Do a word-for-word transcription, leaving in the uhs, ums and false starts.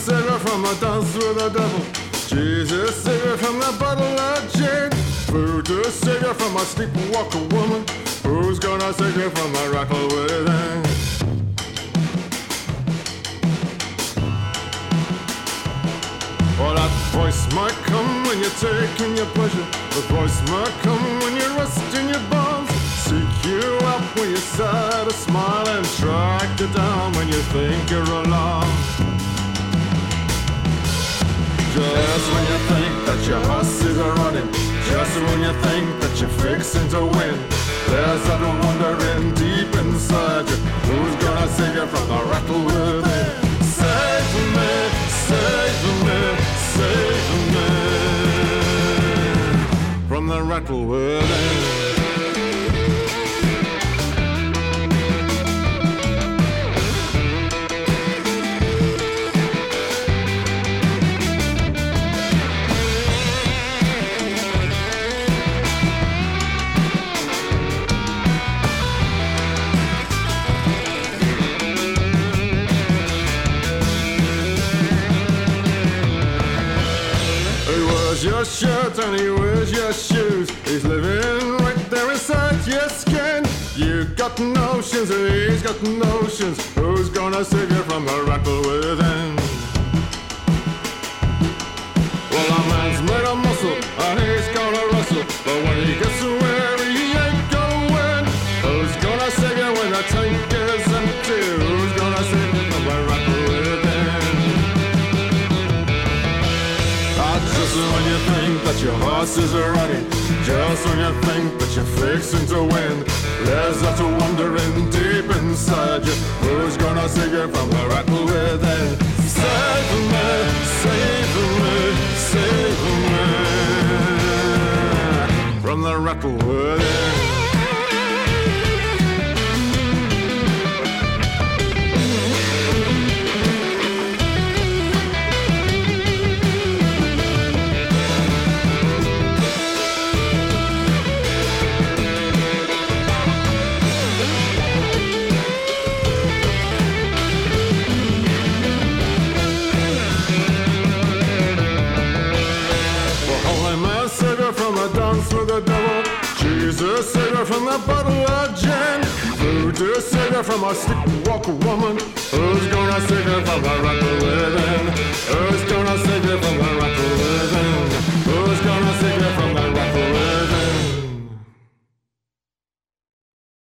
Savior from a dance with the devil. Jesus, Savior from the bottle of gin. Voodoo Savior from a sleepwalker woman. Who's gonna save you from the rattle within? Well, that voice might come when you're taking your pleasure. The voice might come when you're resting your bones. Seek you out when you're sad or smile, and track you down when you think you're alone. Just when you think that your horses are running, just when you think that you're fixing to win, there's that wondering deep inside you. Who's gonna save you from the rattle within? Save me, save me, save me from the rattle within. Your shirt and he wears your shoes. He's living right there inside your skin. You got notions and he's got notions. Who's gonna save you from the rattle within? Well, a man's made of muscle and he's gonna rustle, but when he gets where he ain't going, who's gonna save you when the tank is empty? Who's gonna save you from the rattle within? Just when you think that your horses are running, just when you think that you're fixing to win, there's that wondering deep inside you. Who's gonna save you from the rattle within? Save me, save me, save me from the rattle within. With the devil, Jesus, Savior from the bottle of gin. Voodoo Savior from a sleepwalker woman. Who's gonna save you from the rattle within? Who's gonna save you from the rattle